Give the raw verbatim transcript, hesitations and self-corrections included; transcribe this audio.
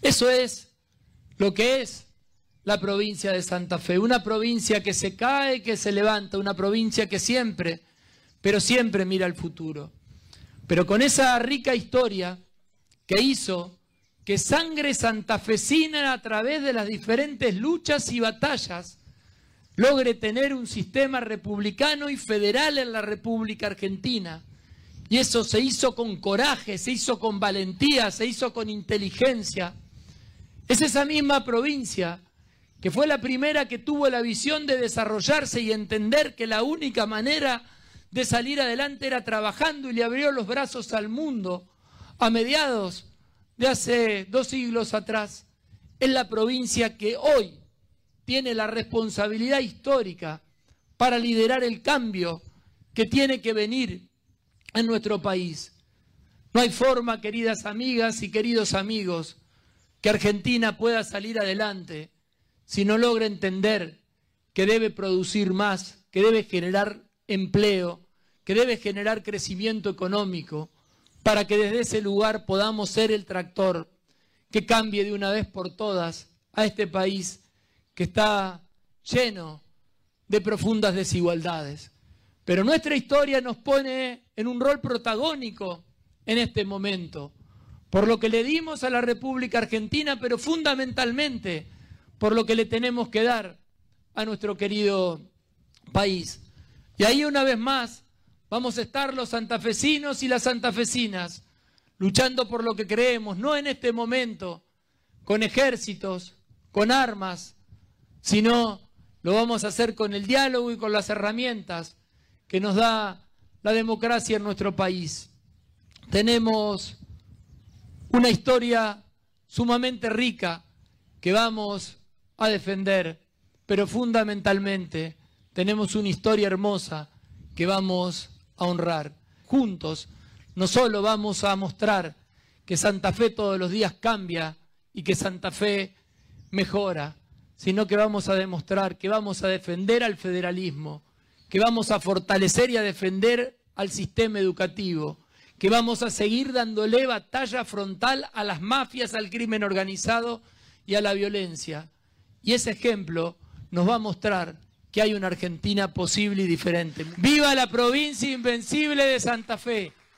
Eso es lo que es la provincia de Santa Fe, una provincia que se cae, que se levanta, una provincia que siempre, pero siempre mira al futuro. Pero con esa rica historia que hizo que sangre santafesina a través de las diferentes luchas y batallas logre tener un sistema republicano y federal en la República Argentina. Y eso se hizo con coraje, se hizo con valentía, se hizo con inteligencia. Es esa misma provincia que fue la primera que tuvo la visión de desarrollarse y entender que la única manera de salir adelante era trabajando, y le abrió los brazos al mundo a mediados de hace dos siglos atrás. Es la provincia que hoy tiene la responsabilidad histórica para liderar el cambio que tiene que venir en nuestro país. No hay forma, queridas amigas y queridos amigos, que Argentina pueda salir adelante si no logra entender que debe producir más, que debe generar empleo, que debe generar crecimiento económico, para que desde ese lugar podamos ser el tractor que cambie de una vez por todas a este país que está lleno de profundas desigualdades. Pero nuestra historia nos pone en un rol protagónico en este momento, por lo que le dimos a la República Argentina, pero fundamentalmente por lo que le tenemos que dar a nuestro querido país. Y ahí una vez más vamos a estar los santafesinos y las santafesinas luchando por lo que creemos, no en este momento con ejércitos, con armas, sino lo vamos a hacer con el diálogo y con las herramientas que nos da la democracia en nuestro país. Tenemos una historia sumamente rica que vamos a defender, pero fundamentalmente tenemos una historia hermosa que vamos a honrar. Juntos no solo vamos a mostrar que Santa Fe todos los días cambia y que Santa Fe mejora, sino que vamos a demostrar que vamos a defender al federalismo, que vamos a fortalecer y a defender al sistema educativo, que vamos a seguir dándole batalla frontal a las mafias, al crimen organizado y a la violencia. Y ese ejemplo nos va a mostrar que hay una Argentina posible y diferente. ¡Viva la provincia invencible de Santa Fe!